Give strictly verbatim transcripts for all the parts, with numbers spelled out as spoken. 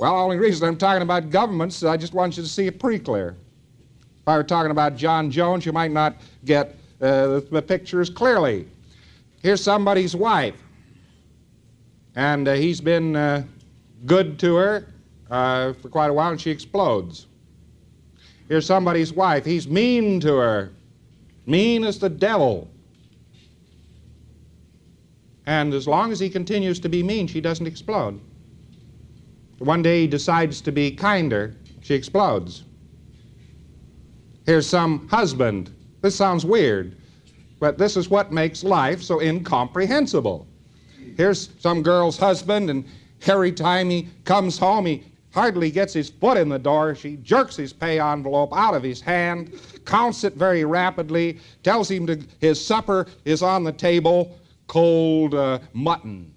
Well, the only reason I'm talking about governments is I just want you to see it pretty clear. If I were talking about John Jones, you might not get uh, the pictures clearly. Here's somebody's wife, and uh, he's been uh, good to her uh, for quite a while, and she explodes. Here's somebody's wife. He's mean to her, mean as the devil. And as long as he continues to be mean, she doesn't explode. One day he decides to be kinder, she explodes. Here's some husband. This sounds weird, but this is what makes life so incomprehensible. Here's some girl's husband, and every time he comes home, he hardly gets his foot in the door. She jerks his pay envelope out of his hand, counts it very rapidly, tells him to, his supper is on the table, cold uh, mutton.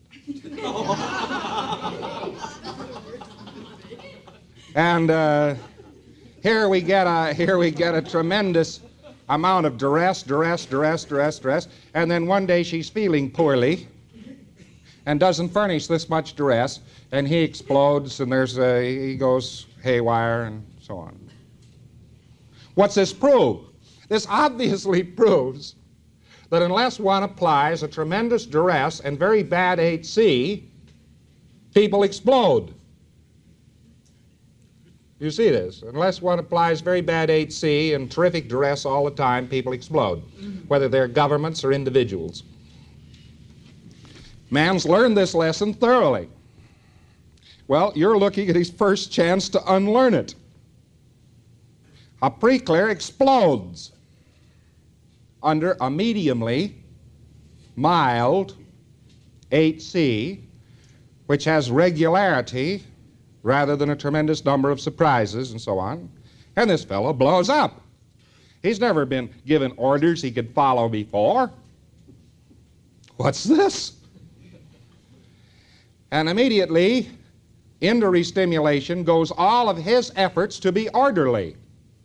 And uh, here we get a here we get a tremendous amount of duress, duress, duress, duress, duress, and then one day she's feeling poorly and doesn't furnish this much duress, and he explodes, and there's a, he goes haywire, and so on. What's this prove? This obviously proves that unless one applies a tremendous duress and very bad H C, people explode. You see this? Unless one applies very bad H C and terrific duress all the time, people explode, whether they're governments or individuals. Man's learned this lesson thoroughly. Well, you're looking at his first chance to unlearn it. A preclear explodes under a mediumly mild H C, which has regularity rather than a tremendous number of surprises and so on, and this fellow blows up. He's never been given orders he could follow before. What's this? And immediately into restimulation goes all of his efforts to be orderly.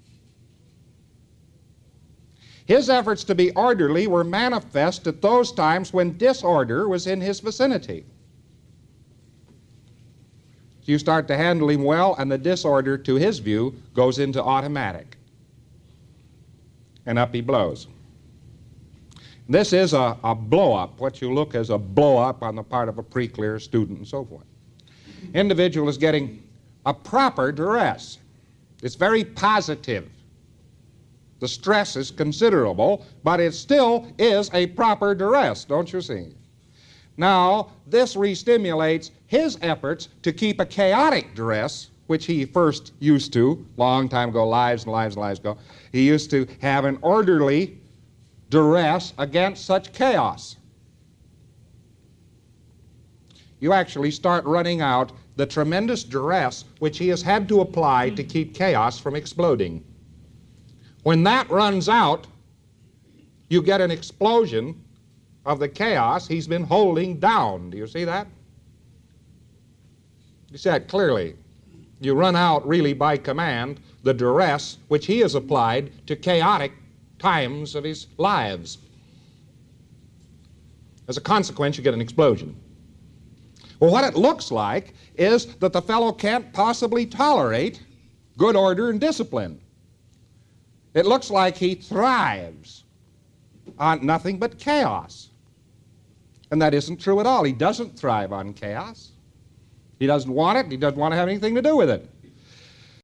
His efforts to be orderly were manifest at those times when disorder was in his vicinity. You start to handle him well, and the disorder, to his view, goes into automatic. And up he blows. This is a, a blow-up, what you look as a blow-up on the part of a preclear student and so forth. Individual is getting a proper duress. It's very positive. The stress is considerable, but it still is a proper duress, don't you see? Now, this restimulates his efforts to keep a chaotic duress, which he first used to, long time ago, lives and lives and lives ago. He used to have an orderly duress against such chaos. You actually start running out the tremendous duress which he has had to apply to keep chaos from exploding. When that runs out, you get an explosion of the chaos he's been holding down. Do you see that? You see that clearly. You run out, really by command, the duress which he has applied to chaotic times of his lives. As a consequence, you get an explosion. Well, what it looks like is that the fellow can't possibly tolerate good order and discipline. It looks like he thrives on nothing but chaos. And that isn't true at all. He doesn't thrive on chaos. He doesn't want it. He doesn't want to have anything to do with it.